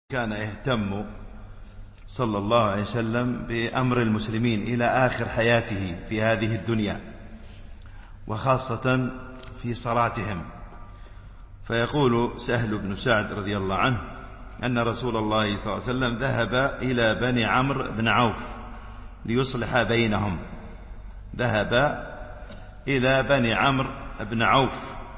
كان يهتم صلى الله عليه وسلم بأمر المسلمين إلى آخر حياته في هذه الدنيا، وخاصة في صلاتهم. فيقول سهل بن سعد رضي الله عنه أن رسول الله صلى الله عليه وسلم ذهب إلى بني عمرو بن عوف ليصلح بينهم. ذهب إلى بني عمرو بن عوف،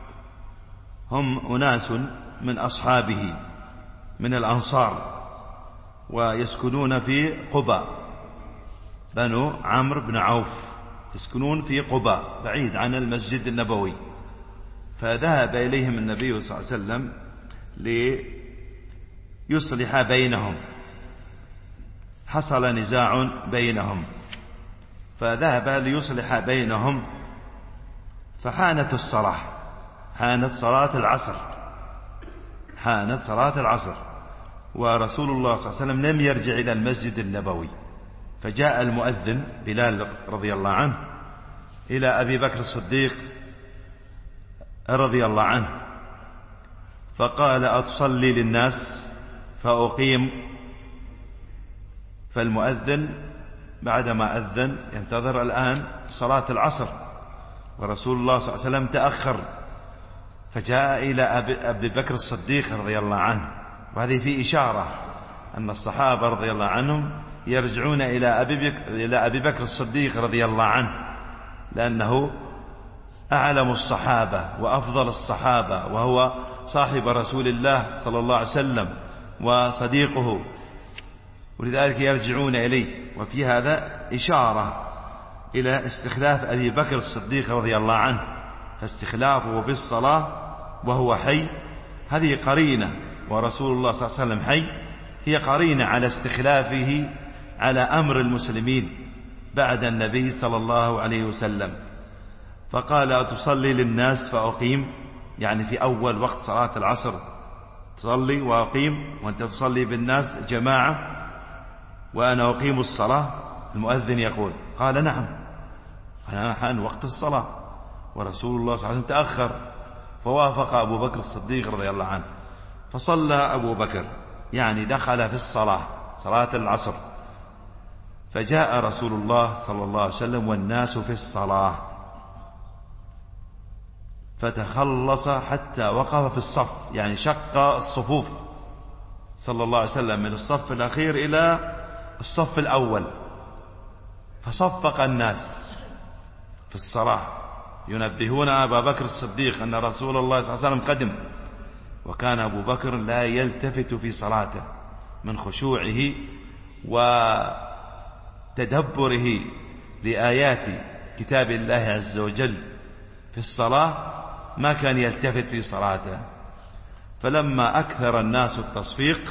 هم أناس من أصحابه من الأنصار، ويسكنون في قباء. بنو عمرو بن عوف يسكنون في قباء بعيد عن المسجد النبوي. فذهب إليهم النبي صلى الله عليه وسلم ليصلح بينهم، حصل نزاع بينهم فذهب ليصلح بينهم. فحانت الصلاة، حانت صلاة العصر، ورسول الله صلى الله عليه وسلم لم يرجع إلى المسجد النبوي. فجاء المؤذن بلال رضي الله عنه إلى أبي بكر الصديق رضي الله عنه فقال: أتصلي للناس فأقيم؟ فالمؤذن بعدما أذن ينتظر الآن صلاة العصر، ورسول الله صلى الله عليه وسلم تأخر، فجاء إلى أبي بكر الصديق رضي الله عنه. وهذه في إشارة أن الصحابة رضي الله عنهم يرجعون إلى أبي بكر الصديق رضي الله عنه، لأنه أعلم الصحابة وأفضل الصحابة، وهو صاحب رسول الله صلى الله عليه وسلم وصديقه، ولذلك يرجعون إليه. وفي هذا إشارة إلى استخلاف أبي بكر الصديق رضي الله عنه، فاستخلافه في الصلاة وهو حي هذه قرينة، ورسول الله صلى الله عليه وسلم حي، هي قرينة على استخلافه على أمر المسلمين بعد النبي صلى الله عليه وسلم. فقال: أتصلي للناس فأقيم؟ يعني في أول وقت صلاة العصر تصلي وأقيم، وأنت تصلي بالناس جماعة وأنا أقيم الصلاة؟ المؤذن يقول. قال: نعم، أنا حان وقت الصلاة، ورسول الله صلى الله عليه وسلم تأخر. فوافق أبو بكر الصديق رضي الله عنه، فصلى أبو بكر، يعني دخل في الصلاة، صلاة العصر. فجاء رسول الله صلى الله عليه وسلم والناس في الصلاة، فتخلص حتى وقف في الصف، يعني شق الصفوف صلى الله عليه وسلم من الصف الأخير إلى الصف الأول، فصفق الناس في الصلاة ينبهون أبا بكر الصديق أن رسول الله صلى الله عليه وسلم قدم. وكان أبو بكر لا يلتفت في صلاته من خشوعه وتدبره لآيات كتاب الله عز وجل في الصلاة، ما كان يلتفت في صلاته. فلما أكثر الناس التصفيق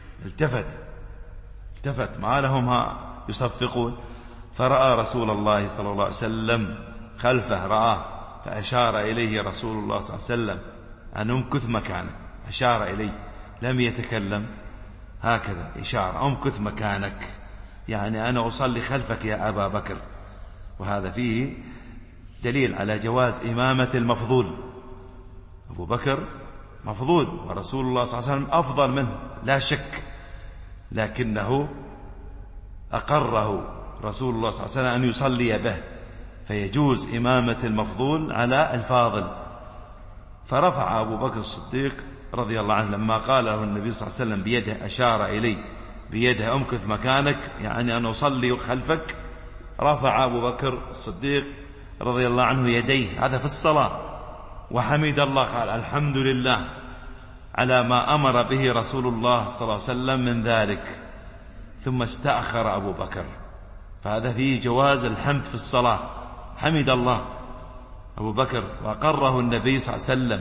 التفت ما لهم يصفقون، فرأى رسول الله صلى الله عليه وسلم خلفه، رآه فأشار إليه رسول الله صلى الله عليه وسلم أن امكث مكانه. أشار إليه، لم يتكلم، هكذا إشارة: امكث مكانك، يعني أنا أصلي خلفك يا أبا بكر. وهذا فيه دليل على جواز إمامة المفضول. أبو بكر مفضول، ورسول الله صلى الله عليه وسلم أفضل منه لا شك، لكنه أقره رسول الله صلى الله عليه وسلم أن يصلي به، فيجوز إمامة المفضول على الفاضل. فرفع أبو بكر الصديق رضي الله عنه لما قال له النبي صلى الله عليه وسلم بيده، أشار إليه بيده: امكث مكانك، يعني أنا أصلي خلفك. رفع أبو بكر الصديق رضي الله عنه يديه، هذا في الصلاة، وحمد الله، قال: الحمد لله على ما أمر به رسول الله صلى الله عليه وسلم من ذلك. ثم استأخر أبو بكر، فهذا فيه جواز الحمد في الصلاة. حمد الله أبو بكر وأقره النبي صلى الله عليه وسلم.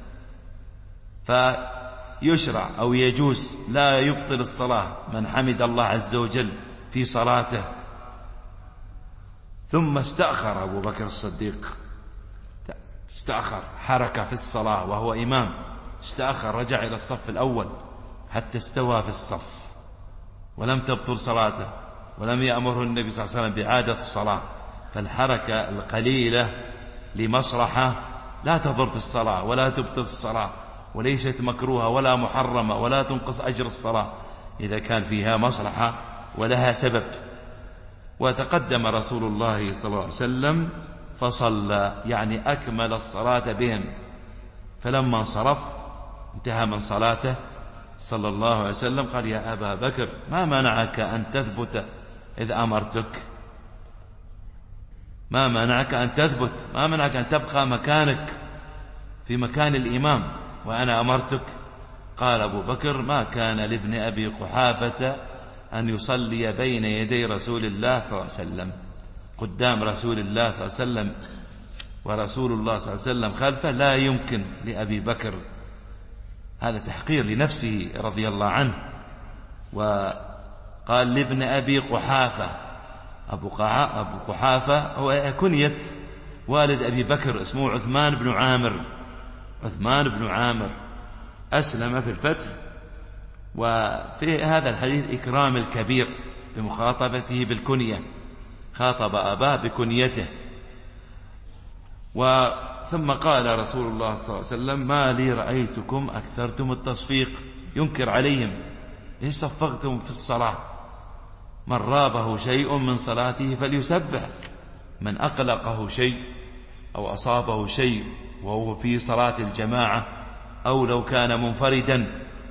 فيشرع أو يجوز، لا يبطل الصلاة من حمد الله عز وجل في صلاته. ثم استأخر أبو بكر الصديق، استأخر، حركة في الصلاة وهو إمام، استأخر، رجع إلى الصف الأول حتى استوى في الصف، ولم تبطل صلاته، ولم يأمره النبي صلى الله عليه وسلم بإعادة الصلاة. فالحركة القليلة لمصلحة لا تضر في الصلاة ولا تبطل الصلاة، وليست مكروهة ولا محرمة ولا تنقص أجر الصلاة إذا كان فيها مصلحة ولها سبب. وتقدم رسول الله صلى الله عليه وسلم فصلى، يعني أكمل الصلاة بهم. فلما انصرف انتهى من صلاته صلى الله عليه وسلم قال: يا أبا بكر ما منعك أن تثبت إذ أمرتك؟ ما منعك أن تثبت؟ ما منعك أن تبقى مكانك في مكان الإمام وأنا أمرتك؟ قال أبو بكر: ما كان لابن أبي قحافة أن يصلي بين يدي رسول الله صلى الله عليه وسلم، قدام رسول الله صلى الله عليه وسلم ورسول الله صلى الله عليه وسلم خلفه، لا يمكن لأبي بكر. هذا تحقير لنفسه رضي الله عنه. وقال لابن أبي قحافة. أبو قحافة هو كنية والد أبي بكر، اسمه عثمان بن عامر. عثمان بن عامر أسلم في الفتح. وفي هذا الحديث إكرام الكبير بمخاطبته بالكنية، خاطب أباه بكنيته. ثم قال رسول الله صلى الله عليه وسلم: ما لي رأيتكم أكثرتم التصفيق، ينكر عليهم: إيش صفقتم في الصلاة؟ من رابه شيء من صلاته فليسبح، من أقلقه شيء أو أصابه شيء وهو في صلاة الجماعة أو لو كان منفردا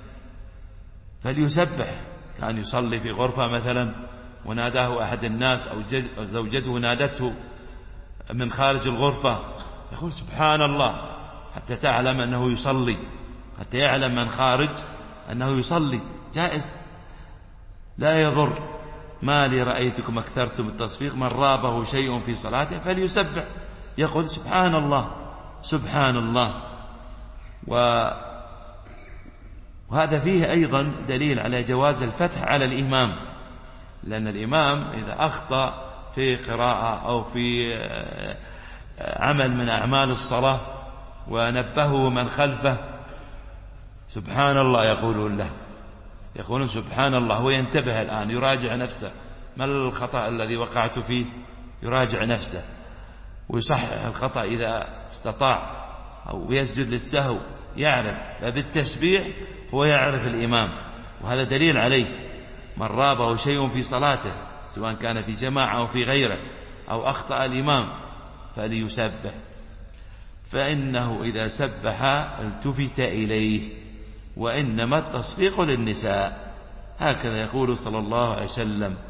فليسبح. كان يصلي في غرفة مثلا وناداه أحد الناس أو زوجته نادته من خارج الغرفة، يقول: سبحان الله، حتى تعلم أنه يصلي، حتى يعلم من خارج أنه يصلي، جائز لا يضر. ما لي رأيتكم أكثرتم التصفيق، من رابه شيء في صلاته فليسبح، يقول: سبحان الله سبحان الله. وهذا فيه أيضا دليل على جواز الفتح على الإمام، لأن الإمام إذا أخطأ في قراءة أو في عمل من أعمال الصلاة ونبهه من خلفه، سبحان الله يقولون له، يقولون سبحان الله. هو ينتبه الآن، يراجع نفسه، ما الخطأ الذي وقعت فيه، يراجع نفسه ويصحح الخطأ إذا استطاع، أو يسجد للسهو، يعرف. فبالتسبيح هو يعرف الإمام، وهذا دليل عليه. من رابه شيء في صلاته سواء كان في جماعة أو في غيره أو أخطأ الإمام فليسبح، فإنه إذا سبح التفت إليه، وإنما التصفيق للنساء، هكذا يقول صلى الله عليه وسلم.